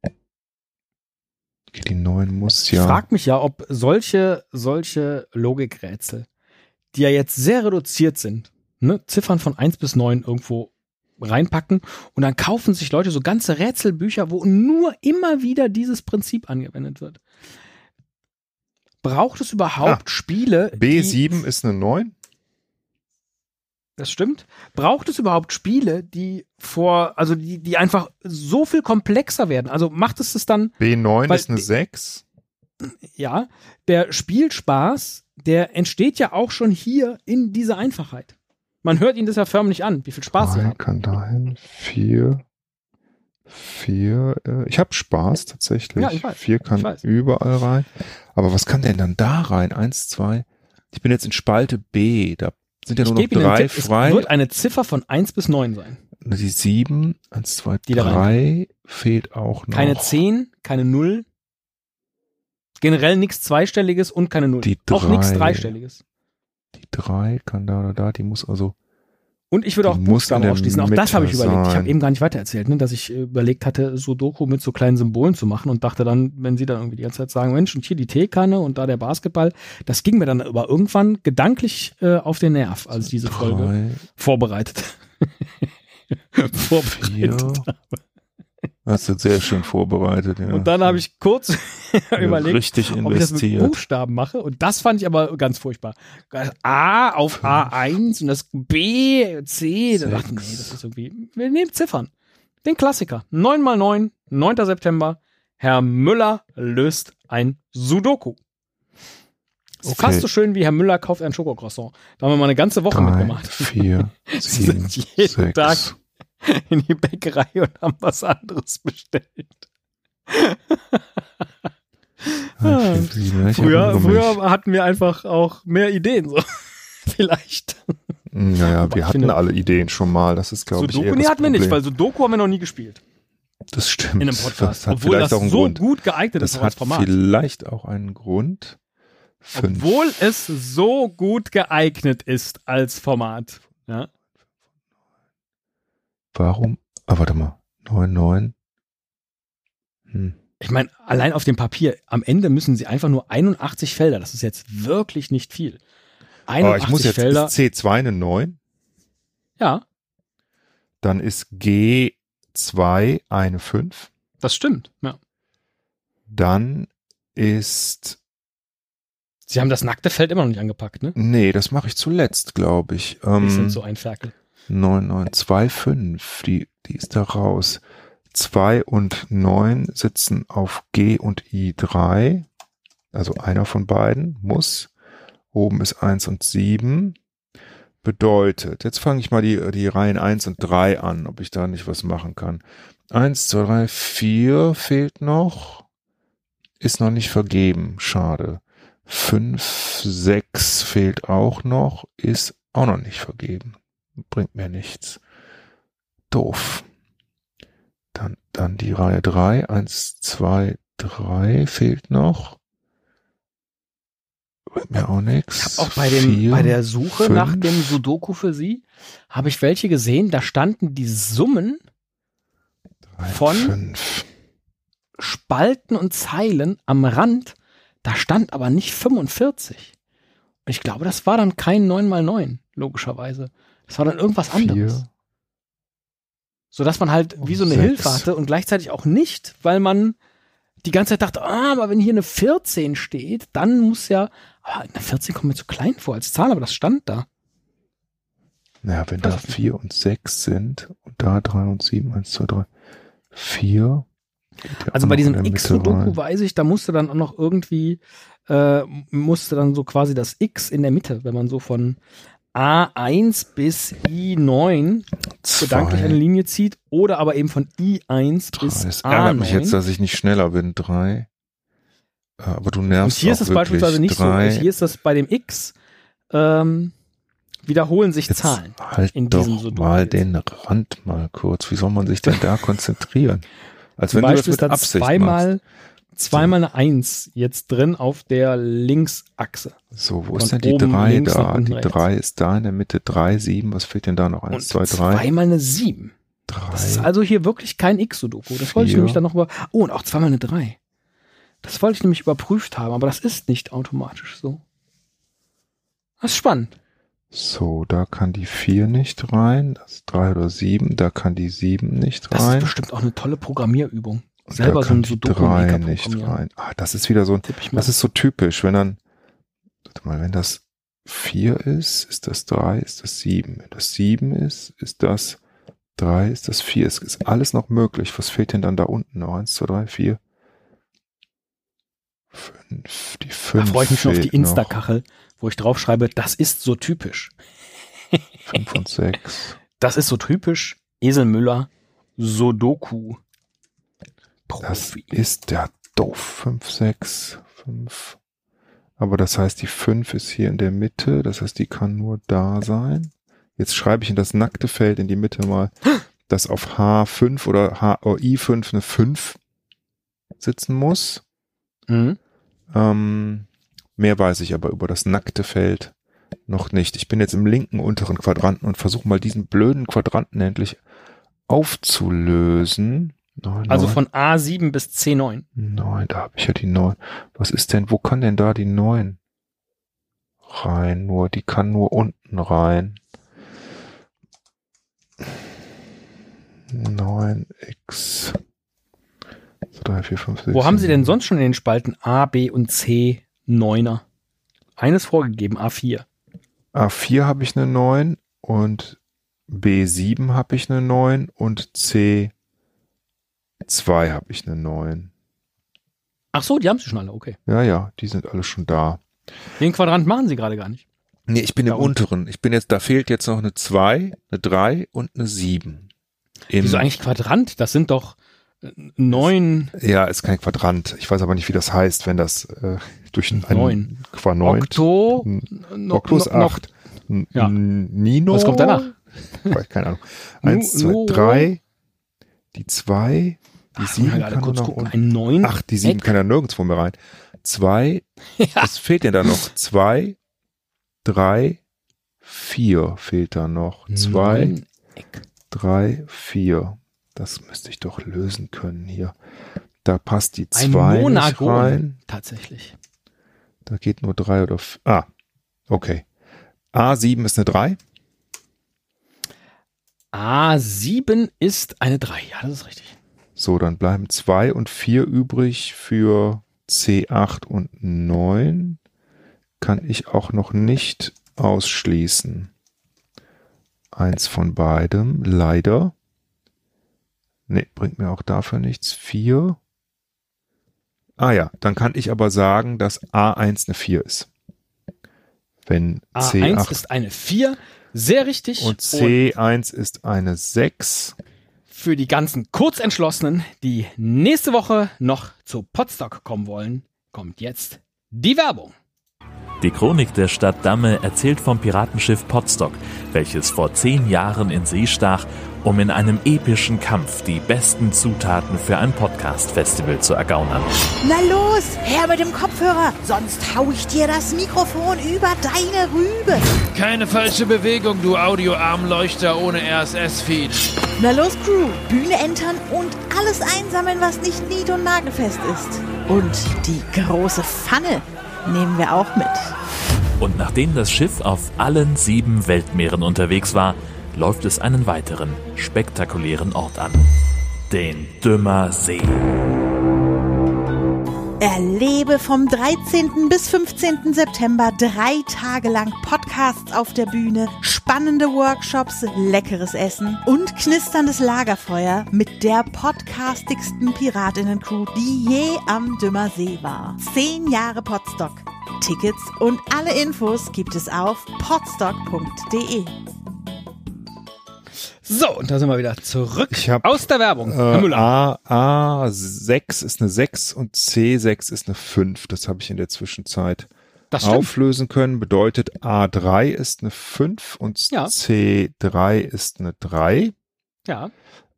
Okay, die 9 muss ja... Ich frage mich ja, ob solche Logikrätsel, die ja jetzt sehr reduziert sind, Ziffern von 1 bis 9 irgendwo reinpacken und dann kaufen sich Leute so ganze Rätselbücher, wo nur immer wieder dieses Prinzip angewendet wird. Braucht es überhaupt Spiele, B7 ist eine 9? Das stimmt. Braucht es überhaupt Spiele, die die einfach so viel komplexer werden? Also macht es das dann... B9 ist eine 6? Ja, der Spielspaß, der entsteht ja auch schon hier in dieser Einfachheit. Man hört ihnen das ja förmlich an, wie viel Spaß sie haben. Kann dahin, 4. Ich habe Spaß tatsächlich. Ja, ich weiß. 4 kann überall rein. Aber was kann denn dann da rein? 1, 2. Ich bin jetzt in Spalte B. Da sind ja nur noch 3 frei. Es wird eine Ziffer von 1 bis 9 sein. Die 7, 1, 2, 3 fehlt auch noch. Keine 10, keine 0. Generell nichts Zweistelliges und keine 0. Auch nichts Dreistelliges. Die 3 kann da oder da, die muss also... Und ich würde auch Buchstaben ausschließen. Auch das habe ich überlegt. Ich habe eben gar nicht weitererzählt, dass ich überlegt hatte, Sudoku mit so kleinen Symbolen zu machen und dachte dann, wenn sie dann irgendwie die ganze Zeit sagen, Mensch, und hier die Teekanne und da der Basketball, das ging mir dann aber irgendwann gedanklich auf den Nerv, als diese Folge vorbereitet habe. Hast du sehr schön vorbereitet, ja. Und dann habe ich kurz überlegt, richtig ob ich das mit Buchstaben mache. Und das fand ich aber ganz furchtbar. A auf A1 und das B, C. Da dachte ich, nee, das ist irgendwie, wir nehmen Ziffern. Den Klassiker. 9 mal 9 9. September. Herr Müller löst ein Sudoku. Ist Okay. fast so schön wie Herr Müller kauft ein Schokocroissant. Da haben wir mal eine ganze Woche 3, mitgemacht. 4, 7, sind jeden 6. Tag in die Bäckerei und haben was anderes bestellt. Früher hatten wir einfach auch mehr Ideen, so. Vielleicht. Naja, wir ich hatten finde- alle Ideen schon mal. Das ist, glaube ich, eher Sudoku, das hatten wir nicht, Problem. weil Sudoku haben wir noch nie gespielt. Das stimmt. In einem Podcast. Das hat Obwohl vielleicht das auch einen so Grund. gut geeignet ist Das auch als hat Format. vielleicht auch einen Grund. 5. Obwohl es so gut geeignet ist als Format. Ja. Warum? Warte mal. 9, 9. Ich meine, allein auf dem Papier, am Ende müssen sie einfach nur 81 Felder, das ist jetzt wirklich nicht viel. 81 Aber ich muss jetzt, Felder. ist C2 eine 9? Ja, Dann ist G2 eine 5. das stimmt. Ja. Dann ist, Sie haben das nackte Feld immer noch nicht angepackt, ne? nee, das mache ich zuletzt, glaube ich. Die sind so ein Ferkel. 9, 9, 2, 5. Die ist da raus. 2 und 9 sitzen auf G und I3. Also einer von beiden muss. Oben ist 1 und 7. Bedeutet, jetzt fange ich mal die Reihen 1 und 3 an, ob ich da nicht was machen kann. 1, 2, 3, 4 fehlt noch. Ist noch nicht vergeben. Schade. 5, 6 fehlt auch noch. Ist auch noch nicht vergeben. Bringt mir nichts. Doof. Dann die Reihe 3. 1, 2, 3 fehlt noch. Bringt mir auch nichts. Auch bei 4, der Suche 5. nach dem Sudoku für Sie habe ich welche gesehen, da standen die Summen 3, von 5. Spalten und Zeilen am Rand, da stand aber nicht 45. Und ich glaube, das war dann kein 9x9, logischerweise. Das war dann irgendwas anderes. 4. Sodass man halt wie so eine 6. Hilfe hatte und gleichzeitig auch nicht, weil man die ganze Zeit dachte, aber wenn hier eine 14 steht, dann muss ja, aber eine 14 kommt mir zu klein vor als Zahl, aber das stand da. Naja, wenn da 4 und 6 sind und da 3 und 7, 1, 2, 3, 4. Also bei diesem X-Sudoku weiß ich, da musste dann auch noch irgendwie, musste dann so quasi das X in der Mitte, wenn man so von A1 bis I9 gedanklich eine Linie zieht oder aber eben von I1 bis Es A9. ärgert mich jetzt, dass ich nicht schneller bin. 3. Aber du Und nervst hier ist auch es wirklich. beispielsweise nicht 3. so. Hier ist das bei dem X, wiederholen sich Jetzt Zahlen. halt in diesem doch Sudoku mal jetzt. den Rand mal kurz. Wie soll man sich denn da konzentrieren? Als Zum wenn Beispiel du das ist mit da Absicht machst. zweimal eine 1 jetzt drin auf der Linksachse. So, wo Von ist denn die oben 3 links nach da? unten Die rechts. 3 ist da in der Mitte. 3, 7. Was fehlt denn da noch? 1, Und 2, 3. zweimal eine 7. 3. Das ist also hier wirklich kein X-Sudoku. Das wollte ich 4. nämlich dann noch und auch zweimal eine 3. Das wollte ich nämlich überprüft haben, aber das ist nicht automatisch so. Das ist spannend. So, da kann die 4 nicht rein. Das ist 3 oder 7. Da kann die 7 nicht Das ist rein. bestimmt auch eine tolle Programmierübung. Und Selber da so ein kann die Sudoku 3 nicht programmieren. rein. Ah, das ist wieder so ein, Tipp ich mal. das ist so typisch, wenn dann, warte mal, wenn das 4 ist das 3, ist das 7. Wenn das 7 ist das 3, ist das 4. Es ist alles noch möglich. Was fehlt denn dann da unten noch? 1, 2, 3, 4. 5. Die 5 Da freue ich mich schon auf die fehlt noch. Insta-Kachel, wo ich draufschreibe, das ist so typisch. 5 und 6. Das ist so typisch. Esel Müller, Sudoku. Das Profi. ist der doof. 5, 6, 5. Aber das heißt, die 5 ist hier in der Mitte. Das heißt, die kann nur da sein. Jetzt schreibe ich in das nackte Feld in die Mitte mal, dass auf H5 oder I5 eine 5 sitzen muss. Mhm. Mehr weiß ich aber über das nackte Feld noch nicht. Ich bin jetzt im linken unteren Quadranten und versuche mal diesen blöden Quadranten endlich aufzulösen. 9, Also 9. von A7 bis C9. 9, da habe ich ja die 9. Was ist denn, wo kann denn da die 9 rein? Die kann nur unten rein. 9x. 3, 4, 5, 6. Wo haben Sie denn sonst schon in den Spalten A, B und C 9er? Eines vorgegeben, A4. A4 habe ich eine 9 und B7 habe ich eine 9 und C 2 habe ich eine 9. Ach so, die haben sie schon alle, okay. Ja, die sind alle schon da. Den Quadrant machen sie gerade gar nicht. Nee, ich bin Da im unten. unteren. Da fehlt jetzt noch eine 2, eine 3 und eine 7. Wieso eigentlich Quadrant? Das sind doch 9. Ja, ist kein Quadrant. Ich weiß aber nicht, wie das heißt, wenn das durch einen 9. Quanoid. Okto. Okto ist 8. Ja. Nino. Was kommt danach? Keine Ahnung. 1, 2, 3. Die 2. Die 7 gerade kann kurz noch gucken. unten. Ein 9. Ach, die 7 kann ja nirgendwo mehr rein. 2. Ja. Was fehlt denn da noch? 2, 3, 4 fehlt da noch. 2, 3, 4. Das müsste ich doch lösen können hier. Da passt die 2 nicht Monagon. rein. Tatsächlich. Da geht nur 3 oder 4. Ah, okay. A7 ist eine 3. A7 ist eine 3. Ja, das ist richtig. So, dann bleiben 2 und 4 übrig für C8 und 9. Kann ich auch noch nicht ausschließen. Eins von beidem, leider. Ne, bringt mir auch dafür nichts. 4. Ah ja, dann kann ich aber sagen, dass A1 eine 4 ist. Wenn A1 C8 ist eine 4. Sehr richtig. und C1 ist eine 6. Für die ganzen Kurzentschlossenen, die nächste Woche noch zu Potsdok kommen wollen, kommt jetzt die Werbung. Die Chronik der Stadt Damme erzählt vom Piratenschiff Potsdok, welches vor 10 Jahren in See stach, um in einem epischen Kampf die besten Zutaten für ein Podcast-Festival zu ergaunern. Na los, her mit dem Kopfhörer, sonst hau ich dir das Mikrofon über deine Rübe. Keine falsche Bewegung, du Audioarmleuchter ohne RSS-Feed. Na los, Crew, Bühne entern und alles einsammeln, was nicht nied- und nagelfest ist. Und die große Pfanne nehmen wir auch mit. Und nachdem das Schiff auf allen 7 Weltmeeren unterwegs war, läuft es einen weiteren, spektakulären Ort an. Den Dümmer See. Erlebe vom 13. bis 15. September 3 Tage lang Podcasts auf der Bühne, spannende Workshops, leckeres Essen und knisterndes Lagerfeuer mit der podcastigsten Piratinnen-Crew, die je am Dümmer See war. 10 Jahre Potsdok. Tickets und alle Infos gibt es auf podstock.de. So, und da sind wir wieder zurück Ich hab, aus der Werbung. Herr Müller. A6 ist eine 6 und C6 ist eine 5. Das habe ich in der Zwischenzeit Das stimmt. auflösen können. Bedeutet A3 ist eine 5 und Ja. C3 ist eine 3. Ja.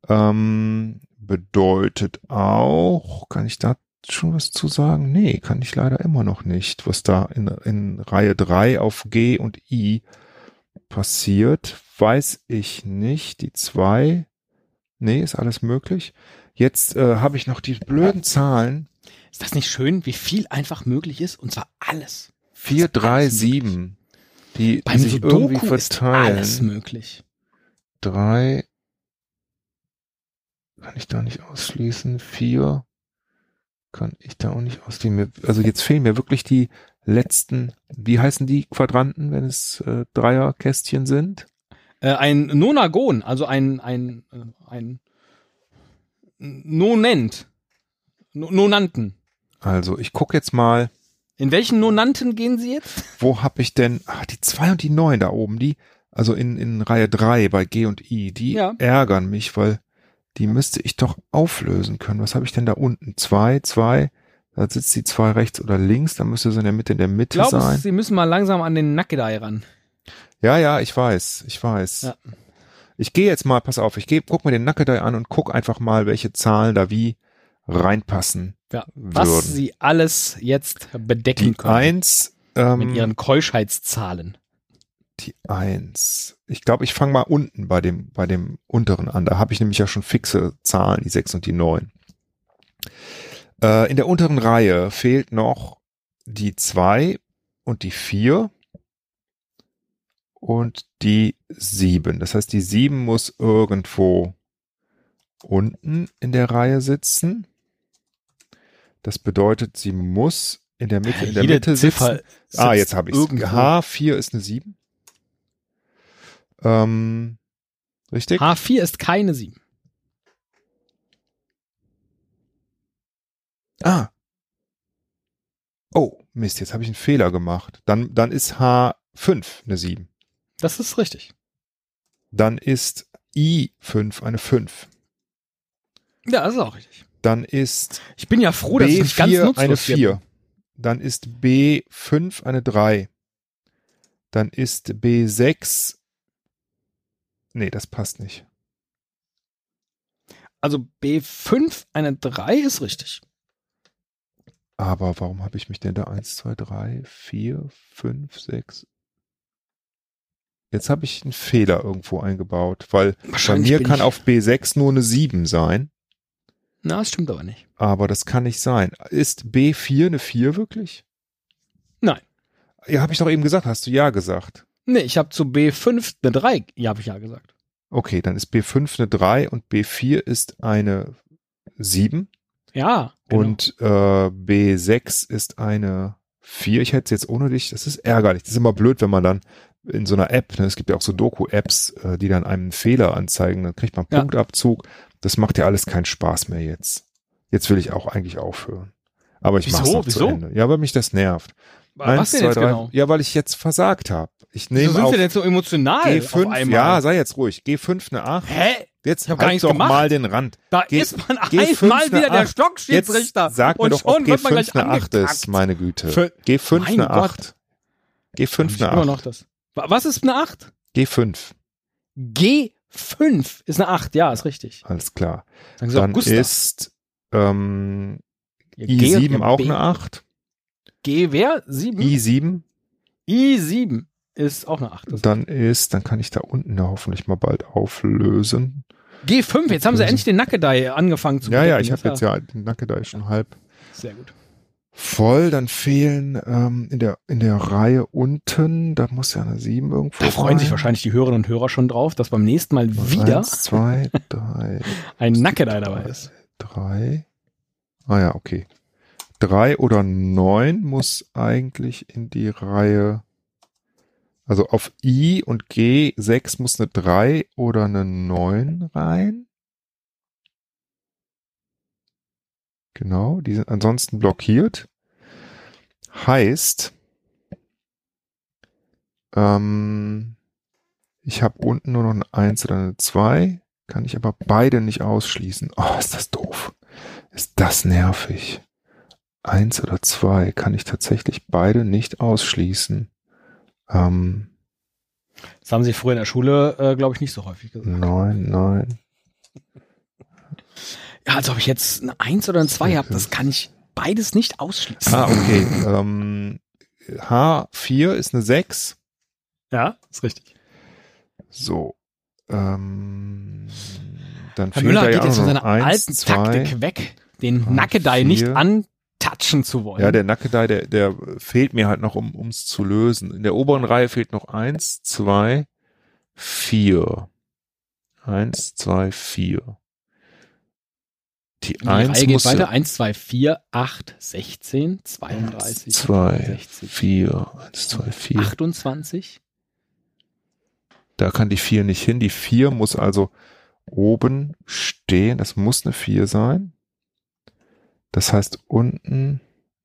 Bedeutet auch, kann ich da schon was zu sagen? Nee, kann ich leider immer noch nicht, was da in Reihe 3 auf G und I passiert. Weiß ich nicht. Die 2, nee, ist alles möglich. Jetzt habe ich noch die blöden Zahlen. Ist das nicht schön, wie viel einfach möglich ist? Und zwar alles. 4, 3, alles 7. Die Beim sich irgendwie Sudoku ist verteilen. alles möglich. 3 kann ich da nicht ausschließen. 4 kann ich da auch nicht ausschließen. Also jetzt fehlen mir wirklich die letzten, wie heißen die Quadranten, wenn es Dreierkästchen sind? Ein Nonagon, also ein Nonant. Nonanten. Also ich gucke jetzt mal, In welchen Nonanten gehen Sie jetzt? wo habe ich denn, die 2 und die 9 da oben, die, also in Reihe 3 bei G und I, die Ja. ärgern mich, weil die müsste ich doch auflösen können. Was habe ich denn da unten? 2, 2, da sitzt die 2 rechts oder links, da müsste sie in der Mitte Ich glaube, sein. Sie müssen mal langsam an den Nackedei ran. Ja, ich weiß. Ja. Ich gehe jetzt mal, pass auf, guck mir den Nackedei an und guck einfach mal, welche Zahlen da wie reinpassen Ja. Was würden. Sie alles jetzt bedecken Die können 1, mit Ihren Keuschheitszahlen. die 1. Ich glaube, ich fange mal unten bei dem unteren an. Da habe ich nämlich ja schon fixe Zahlen, die 6 und die 9. In der unteren Reihe fehlt noch die 2 und die 4 und die 7. Das heißt, die 7 muss irgendwo unten in der Reihe sitzen. Das bedeutet, sie muss in der Mitte, Jede sitzen. Ziffer Jetzt habe ich es. irgendwo. H4 ist eine 7. Richtig? H4 ist keine 7. Oh, Mist, jetzt habe ich einen Fehler gemacht. Dann ist H5 eine 7. Das ist richtig. Dann ist I5 eine 5. Ja, das ist auch richtig. Dann ist Ich bin ja froh, dass ich nicht ganz B4 nutzlos eine hier 4. Dann ist B5 eine 3. Dann ist B6. Nee, das passt nicht. Also B5 eine 3 ist richtig. Aber warum habe ich mich denn da 1, 2, 3, 4, 5, 6... Jetzt habe ich einen Fehler irgendwo eingebaut, weil bei Wahrscheinlich mir bin kann ich- auf B6 nur eine 7 sein, Na, das stimmt aber nicht. aber das kann nicht sein. Ist B4 eine 4 wirklich? Nein. Ja, habe ich doch eben gesagt, hast du ja gesagt. Nee, ich habe zu B5 eine 3. Ja, habe ich ja gesagt. Okay, dann ist B5 eine 3 und B4 ist eine 7 Ja, genau. und B6 ist eine 4. Ich hätte es jetzt ohne dich, das ist ärgerlich. Das ist immer blöd, wenn man dann in so einer App, ne, es gibt ja auch so Doku-Apps, die dann einem einen Fehler anzeigen, dann kriegt man Ja. Punktabzug. Das macht ja alles keinen Spaß mehr jetzt. Jetzt will ich auch eigentlich aufhören. Aber ich Wieso? mach's noch zu Wieso? Ende. Ja, weil mich das nervt. Was denn jetzt genau? Ja, weil ich jetzt versagt habe. Ich Wieso nehme sind auf wir denn so emotional auf G5, einmal? ja, sei jetzt ruhig. G5 eine 8. Hä? Jetzt Ich hab gar halt nichts doch gemacht. mal den Rand. Da G- ist man G5 einmal eine wieder der 8. Stockschiedsrichter. Jetzt sag mir und doch, ob schon wird man G5 gleich eine 8 angekackt. ist, meine Güte. Für- G5 Mein eine Gott. 8. G5 Ich eine immer 8. noch das. Was ist eine 8? G5. G5 ist eine 8, ja, ist richtig. Alles klar. Sagen Sie auch Dann Gustav. ist Ja, I7 und auch B. eine 8. G wer? 7? I7. I7 ist auch eine 8. Dann kann ich da unten ja hoffentlich mal bald auflösen. G5, jetzt haben sie endlich den Nackedei angefangen zu Ja, bedecken. ich habe Das jetzt ja den Nackedei schon halb Sehr gut. voll. Dann fehlen in der Reihe unten, da muss ja eine 7 irgendwo Da freuen sich rein. wahrscheinlich die Hörerinnen und Hörer schon drauf, dass beim nächsten Mal wieder 1, 2, 3, ein Nackedei dabei ist. 3. Ah ja, okay. 3 oder 9 muss eigentlich in die Reihe, also auf I und G6 muss eine 3 oder eine 9 rein. Genau, die sind ansonsten blockiert. Heißt, ich habe unten nur noch eine 1 oder eine 2, kann ich aber beide nicht ausschließen. Oh, ist das doof. Ist das nervig. 1 oder 2 kann ich tatsächlich beide nicht ausschließen. Das haben sie früher in der Schule, glaube ich, nicht so häufig gesagt. 9. Ja, als ob ich jetzt eine 1 oder eine 2 habe, das kann ich beides nicht ausschließen. Ah, okay. H4 ist eine 6. Ja, ist richtig. So. Dann Herr fehlt Müller da geht ja auch jetzt von noch seiner 1, alten 2. Taktik weg, den drei, Nackedei nicht 4. antatschen zu wollen. Ja, der Nackedei, der fehlt mir halt noch, um es zu lösen. In der oberen Reihe fehlt noch 1, 2, 4. 1, 2, 4. Die Die 1 Reihe geht muss weiter. 1, 2, 4, 8, 16, 32, 2, 60, 4, 1, 2, 4. 28. Da kann die 4 nicht hin. Die 4 muss also oben stehen. Das muss eine 4 sein. Das heißt unten.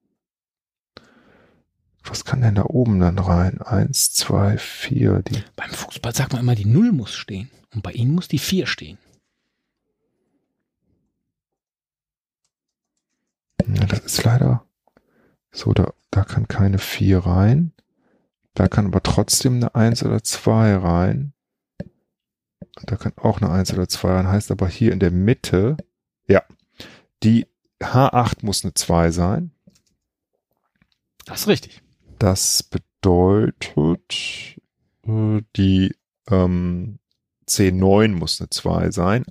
Was kann denn da oben dann rein? 1, 2, 4. Die Beim Fußball sagt man immer, die 0 muss stehen. Und bei Ihnen muss die 4 stehen. Ja, das ist leider so, da kann keine 4 rein. Da kann aber trotzdem eine 1 oder 2 rein. Und da kann auch eine 1 oder 2 rein. Heißt aber hier in der Mitte, ja, die H8 muss eine 2 sein. Das ist richtig. Das bedeutet, die C9 muss eine 2 sein.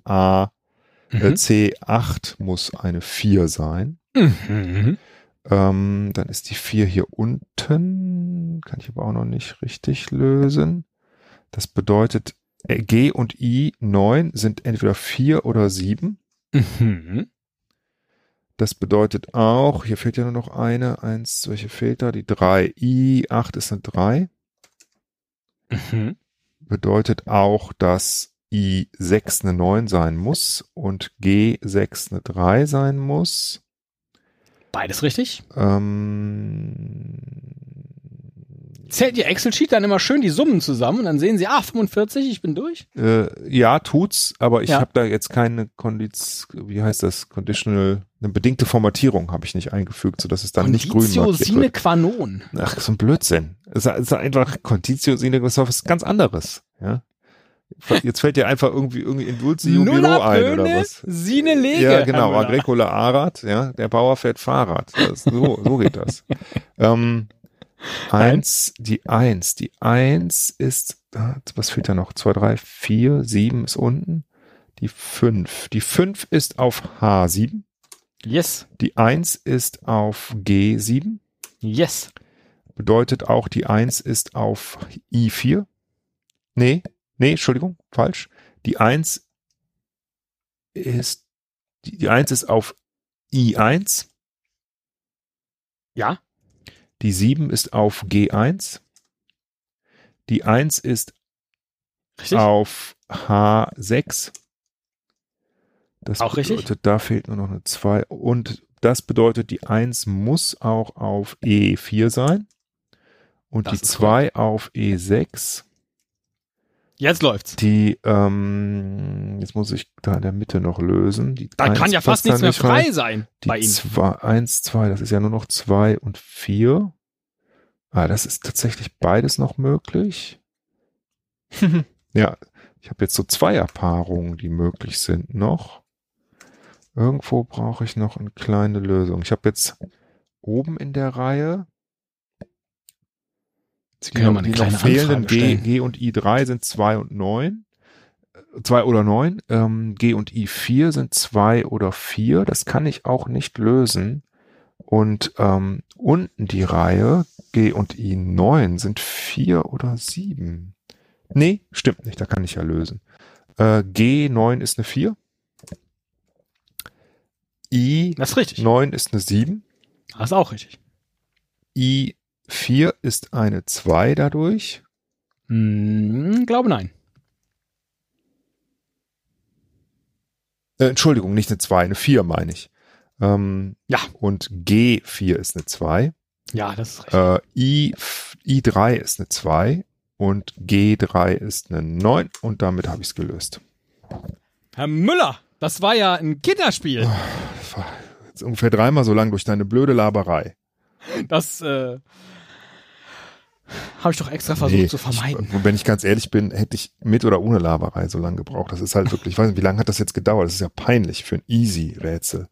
C8 muss eine 4 sein. Mhm. Dann ist die 4 hier unten. Kann ich aber auch noch nicht richtig lösen. Das bedeutet, G und I9 sind entweder 4 oder 7. Mhm. Das bedeutet auch, hier fehlt ja nur noch eine. Welche fehlt da? Die 3. I8 ist eine 3. Mhm. Bedeutet auch, dass I6 eine 9 sein muss und G6 eine 3 sein muss. Beides richtig. Zählt Ihr Excel-Sheet dann immer schön die Summen zusammen und dann sehen Sie, 45, ich bin durch? Ja, tut's, aber ich Ja. habe da jetzt keine Conditional, eine bedingte Formatierung habe ich nicht eingefügt, sodass es dann nicht grün Conditio markiert sine wird. qua non. Ach, so ein Blödsinn. Es ist einfach Conditio sine qua non, was ganz anderes. Ja? Jetzt fällt dir einfach irgendwie Indultio Viro ein oder was? Sine lege. Ja, genau, Herr Müller. Agricola Arad, ja, der Bauer fährt Fahrrad. So geht das. Die Eins ist, was fehlt da noch? 2, 3, 4, 7 ist unten. Die 5 ist auf H7. Yes. Die 1 ist auf G7. Yes. Bedeutet auch, die 1 ist auf I4. Nee, Entschuldigung, falsch. Die 1 ist, die 1 ist auf I1. Ja. Die 7 ist auf G1. Die 1 ist Richtig. auf H6. Das Auch richtig. bedeutet, da fehlt nur noch eine 2. Und das bedeutet, die 1 muss auch auf E4 sein. Und Das die ist 2 auf E6. Jetzt läuft's. Die, jetzt muss ich da in der Mitte noch lösen. Die Da 1 kann ja fast passt nichts da mehr nicht rein. frei sein bei Die Ihnen. 1, 2, das ist ja nur noch 2 und 4. Das ist tatsächlich beides noch möglich. Ja, ich habe jetzt so Zweierpaarungen, die möglich sind noch. Irgendwo brauche ich noch eine kleine Lösung. Ich habe jetzt oben in der Reihe Sie können ja mal eine die kleine noch fehlenden Anfrage stellen. G und I3 sind 2 und 9. 2 oder 9. G und I4 sind 2 oder 4. Das kann ich auch nicht lösen. Und unten die Reihe G und I9 sind 4 oder 7. Nee, stimmt nicht, da kann ich ja lösen. G9 ist eine 4. I9 Das ist richtig. ist eine 7. Das ist auch richtig. I4 ist eine 2 dadurch. Glaube nein. Entschuldigung, nicht eine 2, eine 4 meine ich. Ja. Und G4 ist eine 2. Ja, das ist richtig. I3 ist eine 2 und G3 ist eine 9 und damit habe ich es gelöst. Herr Müller, das war ja ein Kinderspiel. Das war jetzt ungefähr 3-mal so lang durch deine blöde Laberei. Das habe ich doch extra versucht zu vermeiden. Wenn ich ganz ehrlich bin, hätte ich mit oder ohne Laberei so lange gebraucht. Das ist halt wirklich, ich weiß nicht, wie lange hat das jetzt gedauert? Das ist ja peinlich für ein Easy-Rätsel.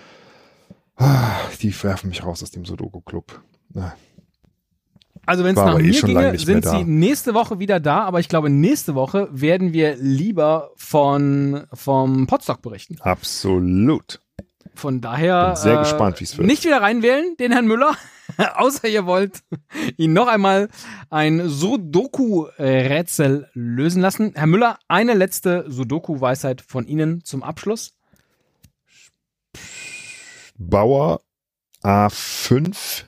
Die werfen mich raus aus dem Sudoku-Club. Also wenn es War nach aber mir schon lange ginge, nicht mehr sind da. sie nächste Woche wieder da, aber ich glaube, nächste Woche werden wir lieber vom Podstock berichten. Absolut. Von daher Bin sehr gespannt, wie es wird. nicht wieder reinwählen, den Herrn Müller, außer ihr wollt ihn noch einmal ein Sudoku-Rätsel lösen lassen. Herr Müller, eine letzte Sudoku-Weisheit von Ihnen zum Abschluss. Bauer A5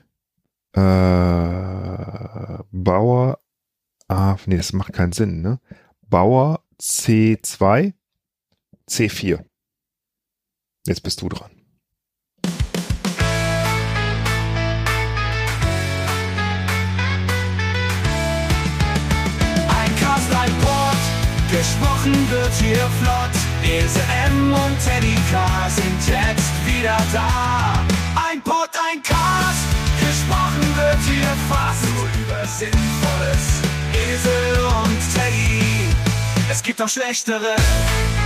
Bauer A, nee, das macht keinen Sinn, ne? Bauer C2 C4. Jetzt bist du dran. Ein Cast, ein Pod, gesprochen wird hier flott. Ese M und Teddy K sind jetzt wieder da. Ein Pod, ein Cast, gesprochen wird hier fast nur über Sinnvolles. Esel und Teddy, es gibt auch schlechtere.